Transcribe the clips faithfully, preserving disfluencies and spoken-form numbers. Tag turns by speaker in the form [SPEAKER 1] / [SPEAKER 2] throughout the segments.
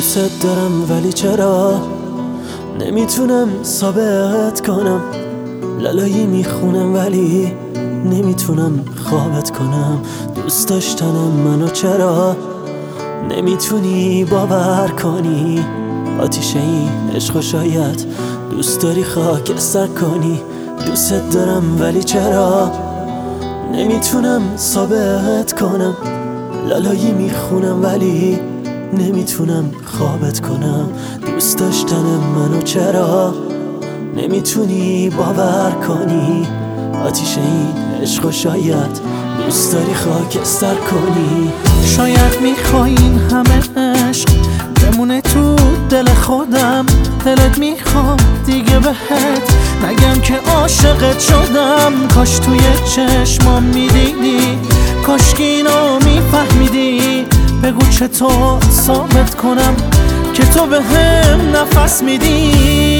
[SPEAKER 1] دوست دارم ولی چرا نمیتونم ثابت کنم، لالایی میخونم ولی نمیتونم خوابت کنم. دوست داشتنم منو چرا نمیتونی باور کنی؟ آتیشه این عشق شاید دوست داری خاکستر کنی. دوست دارم ولی چرا نمیتونم ثابت کنم، لالایی میخونم ولی نمیتونم خوابت کنم. دوست داشتن منو چرا نمیتونی باور کنی؟ آتیشه این عشق شاید دوست داری خاکستر کنی.
[SPEAKER 2] شاید میخوای این همه عشق بمونه تو دل خودم، دلت میخواد دیگه بهت نگم که عاشقت شدم. کاش توی چشمام میدیدی، کاش که اینو میفهمیدی. بگو چطور ثابت کنم که تو به هم نفس میدی.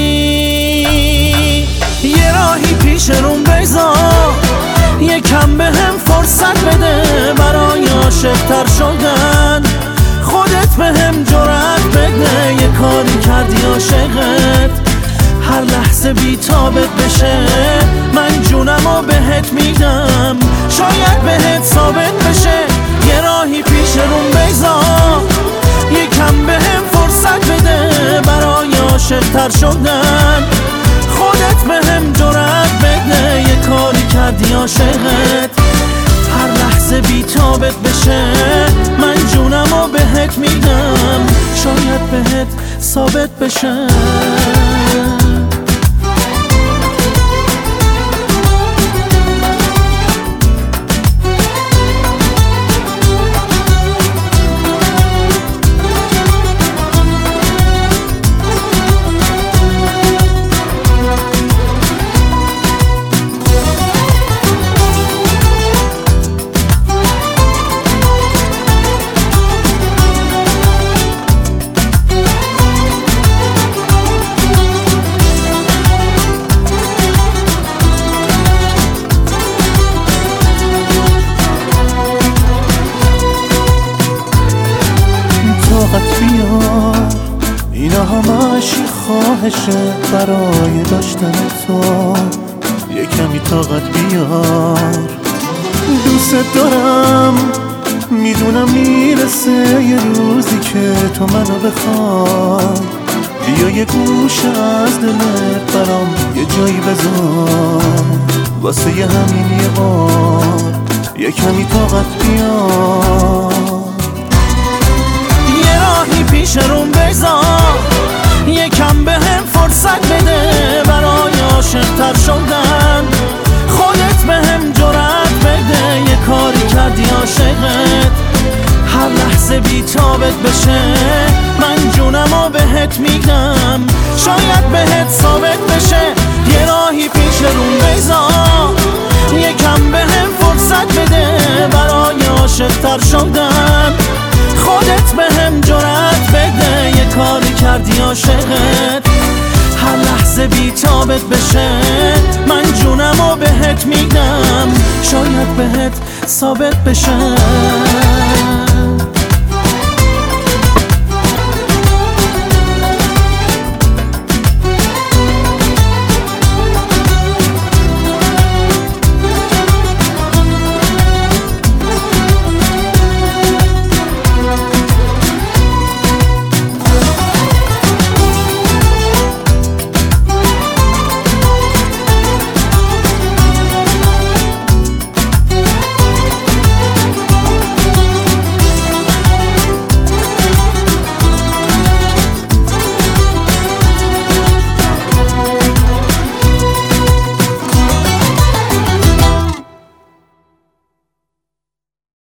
[SPEAKER 2] یه راهی پیش روم بذار، یکم به هم فرصت بده برای عاشق‌تر شدن. خودت به هم جرأت بده، یه کاری کردی عاشقت هر لحظه بی تابت بشه. من جونمو بهت میدم، شاید بهت ثابت بشه. یه راهی پیش روم بذار، یکم به هم فرصت بده برای عاشق‌تر شدن. خودت به هم جرأت بده، یه کاری کردی عاشقت هر لحظه بی تابت بشه. من جونمو بهت میدم، شاید بهت ثابت بشه. طاقت بیار، اینا همش خواهشه برای داشتن تو. یه کمی طاقت بیار، دوست دارم میدونم میرسه یه روزی که تو منو بخوای. بیا یه گوشه از دلت برام یه جایی بذار، واسه یه همین یه بار یه کمی طاقت بیار. پیش روم بذار، یکم به هم فرصت بده برای عاشق‌تر شدن. خودت به هم جرأت بده، یه کاری کردی عاشقت هر لحظه بی تابت بشه. من جونمو بهت میدم، شاید بهت ثابت بشه. یه راهی پیش روم بذار، یکم به هم فرصت بده برای عاشق‌تر شدن. خودت به هم جرأت بده، یه کاری کردی عاشقت هر لحظه بی تابت بشه. من جونمو بهت میدم، شاید بهت ثابت بشه.